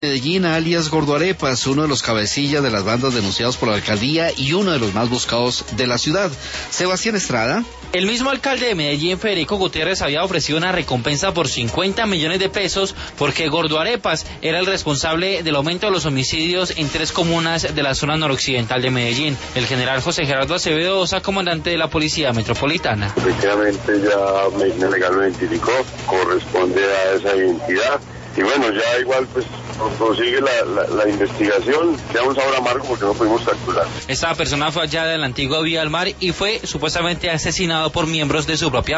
Medellín, alias Gordo Arepas, uno de los cabecillas de las bandas denunciados por la alcaldía y uno de los más buscados de la ciudad. Sebastián Estrada. El mismo alcalde de Medellín, Federico Gutiérrez, había ofrecido una recompensa por 50 millones de pesos porque Gordo Arepas era el responsable del aumento de los homicidios en 3 comunas de la zona noroccidental de Medellín. El general José Gerardo Acevedo Osa, comandante de la Policía Metropolitana. Efectivamente ya Medellín Legal lo identificó, corresponde a esa identidad. Y bueno, ya igual pues prosigue la investigación. Queda un sabor amargo porque no pudimos capturar. Esta persona fue hallada en la antigua vía al mar y fue supuestamente asesinado por miembros de su propia